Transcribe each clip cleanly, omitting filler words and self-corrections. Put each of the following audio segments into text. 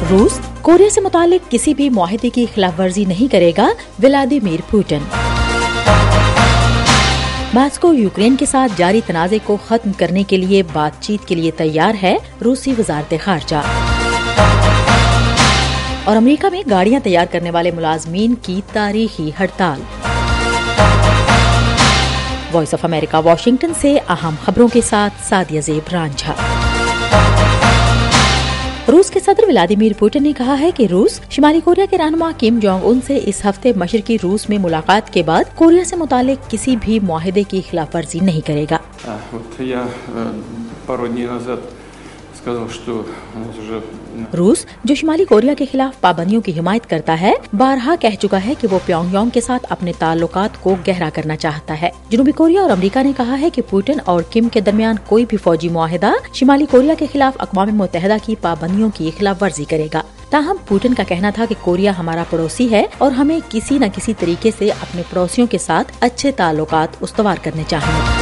रूस कोरिया से मुतालिक किसी भी मुआहदे की खिलाफ वर्जी नहीं करेगा, व्लादिमीर पुतिन। मॉस्को यूक्रेन के साथ जारी तनाज़े को खत्म करने के लिए बातचीत के लिए तैयार है, रूसी वज़ारत ख़ारजा। और अमेरिका में गाड़ियां तैयार करने वाले मुलाजमीन की तारीखी हड़ताल। वॉइस ऑफ अमेरिका वाशिंगटन से अहम खबरों के साथ सादिया ज़ेब रांझा। रूस के सदर व्लादिमीर पुतिन ने कहा है कि रूस शिमाली कोरिया के रहनुमा किम जोंग उन से इस हफ्ते मशरकी रूस में मुलाकात के बाद कोरिया से मुतालिक किसी भी मुआहदे की खिलाफ वर्जी नहीं करेगा। रूस जो शिमाली कोरिया के खिलाफ पाबंदियों की हिमायत करता है, बारहा कह चुका है कि वो प्योंगयांग के साथ अपने ताल्लुकात को गहरा करना चाहता है। जनूबी कोरिया और अमेरिका ने कहा है कि पुतिन और किम के दरमियान कोई भी फौजी मुआहदा शिमाली कोरिया के खिलाफ अक़वाम मुत्तहिदा की पाबंदियों की खिलाफ वर्जी करेगा। ताहम पुतिन का कहना था कि कोरिया हमारा पड़ोसी है और हमें किसी न किसी तरीके से अपने पड़ोसियों के साथ अच्छे ताल्लुकात उस्तवार करने चाहिए।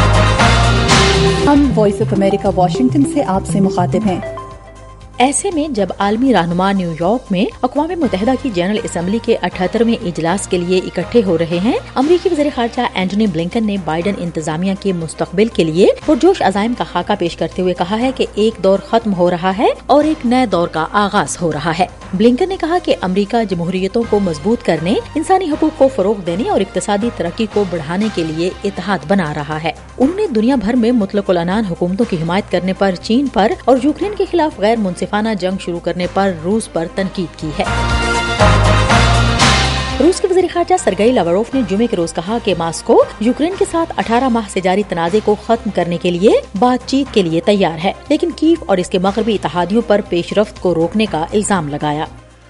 हम वॉइस ऑफ अमेरिका वाशिंगटन से आपसे मुखातिब हैं। ऐसे में जब आलमी रहनुमा न्यूयॉर्क में अक़वाम मुत्तहिदा की जनरल असम्बली के 78वें इजलास के लिए इकट्ठे हो रहे हैं, अमरीकी वज़ीर ख़ारजा एंटनी ब्लिंकन ने बाइडन इंतजामिया के मुस्तक़बिल के लिए पुरजोश अज़ाइम का खाका पेश करते हुए कहा है कि एक दौर खत्म हो रहा है और एक नए दौर का आगाज हो रहा है। ब्लिंकन ने कहा कि अमरीका जमहूरियतों को मजबूत करने, इंसानी हकूक़ को फ़रोग़ देने और इक़्तिसादी तरक्की को बढ़ाने के लिए इत्तेहाद बना रहा है। उन्होंने दुनिया भर में मुतलक़ुल अनान हुकूमतों की हिमायत करने पर चीन पर और यूक्रेन के खिलाफ गैर मुनसिफाना जंग शुरू करने पर रूस पर तनकीद की है। रूस के वज़ीर ख़ारजा सरगई लावरोव ने जुमे के रोज कहा कि मॉस्को यूक्रेन के साथ 18 माह से जारी तनाज़े को खत्म करने के लिए बातचीत के लिए तैयार है, लेकिन कीव और इसके मग़रबी इत्तेहादियों पर पेशरफ्त को रोकने का इल्जाम लगाया।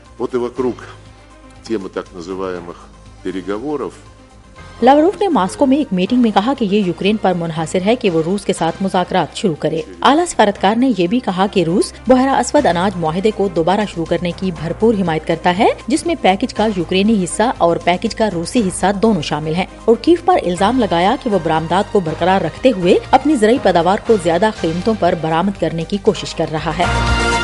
लावरोव ने मॉस्को में एक मीटिंग में कहा कि ये यूक्रेन पर मुनहसर है कि वो रूस के साथ मुज़ाकरात शुरू करे। आला सफारतकार ने ये भी कहा कि रूस बहरा अस्वद अनाज मुआहदे को दोबारा शुरू करने की भरपूर हिमायत करता है, जिसमें पैकेज का यूक्रेनी हिस्सा और पैकेज का रूसी हिस्सा दोनों शामिल हैं, और कीव पर इल्जाम लगाया कि वो बरामदात को बरकरार रखते हुए अपनी ज़रई पैदावार को ज्यादा कीमतों पर बरामद करने की कोशिश कर रहा है।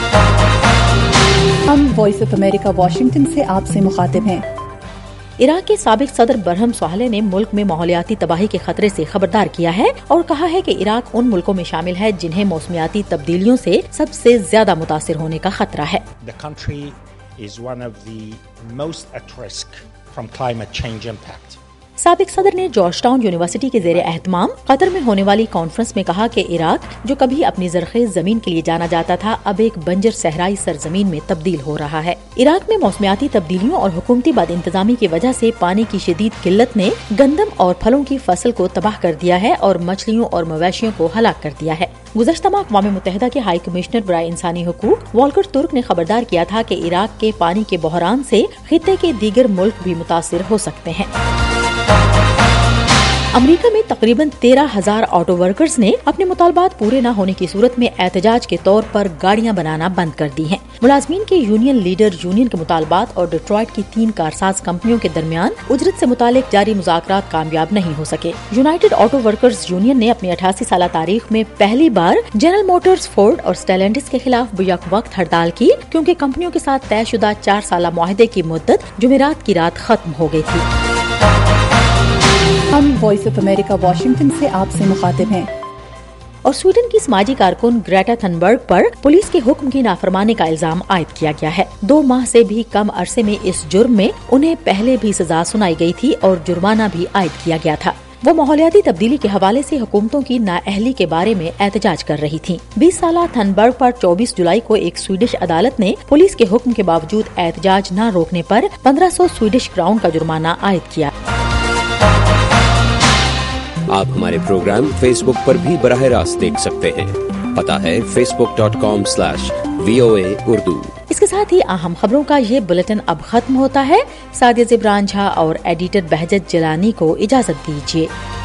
हम वॉइस ऑफ अमेरिका वाशिंगटन से आपसे मुखातिब हैं। इराक के साबिक सदर बरहम सोहले ने मुल्क में माहौलियाती तबाही के खतरे से खबरदार किया है और कहा है कि इराक उन मुल्कों में शामिल है जिन्हें मौसमियाती तब्दीलियों से सबसे ज्यादा मुतासिर होने का खतरा है। The country is one of the most at risk from climate change impact. साबिक सदर ने जॉर्जटाउन यूनिवर्सिटी के ज़ेरे एहतमाम कतर में होने वाली कॉन्फ्रेंस में कहा कि इराक जो कभी अपनी ज़रख़ेज़ ज़मीन के लिए जाना जाता था, अब एक बंजर सहराई सरजमीन में तब्दील हो रहा है। इराक में मौसमियाती तब्दीलियों और हुकूमती बद इंतजामी की वजह से पानी की शदीद किल्लत ने गंदम और फलों की फसल को तबाह कर दिया है और मछलियों और मवेशियों को हलाक कर दिया है। गुज़श्ता माह अक़वाम मुत्तहिदा के हाई कमिश्नर बराए इंसानी हुकूक वॉल्कर तुर्क ने खबरदार किया था कि इराक के पानी के बहरान से खित्ते के दीगर मुल्क भी मुतासिर हो सकते हैं। अमेरिका में तकरीबन 13,000 ऑटो वर्कर्स ने अपने मुतालबात पूरे न होने की सूरत में एहतजाज के तौर पर गाड़ियां बनाना बंद कर दी हैं। मुलाजमीन के यूनियन लीडर यूनियन के मुतालबात और डिट्रॉइट की 3 कारसाज कंपनियों के दरमियान उजरत से मुतालिक जारी मुज़ाकरात कामयाब नहीं हो सके। यूनाइटेड ऑटो वर्कर्स यूनियन ने अपनी 88 साल तारीख में पहली बार जनरल मोटर्स, फोर्ड और स्टेलेंटिस के खिलाफ बेयक वक्त हड़ताल की, क्योंकि कंपनियों के साथ तयशुदा 4 साला मुआहदे की मुद्दत जुमेरात की रात खत्म हो गई थी। हम वॉइस ऑफ अमेरिका वाशिंगटन से आपसे मुखातिब हैं। और स्वीडन की समाजी कारकुन ग्रेटा थनबर्ग पर पुलिस के हुक्म की नाफरमानी का इल्जाम आयद किया गया है। 2 माह से भी कम अरसे में इस जुर्म में उन्हें पहले भी सजा सुनाई गई थी और जुर्माना भी आयद किया गया था। वो माहौलियाती तब्दीली के हवाले से हुकूमतों की नाअहली के बारे में एहतजाज कर रही थी। 20 साला थनबर्ग पर 24 जुलाई को एक स्वीडिश अदालत ने पुलिस के हुक्म के बावजूद एहतजाज न रोकने पर 1500 स्वीडिश क्राउन का जुर्माना आयद किया। आप हमारे प्रोग्राम फेसबुक पर भी बराह रास्त देख सकते हैं। पता है facebook.com/VOA Urdu। इसके साथ ही अहम खबरों का ये बुलेटिन अब खत्म होता है। सादिया ज़ेब रांझा और एडिटर बहजत जिलानी को इजाजत दीजिए।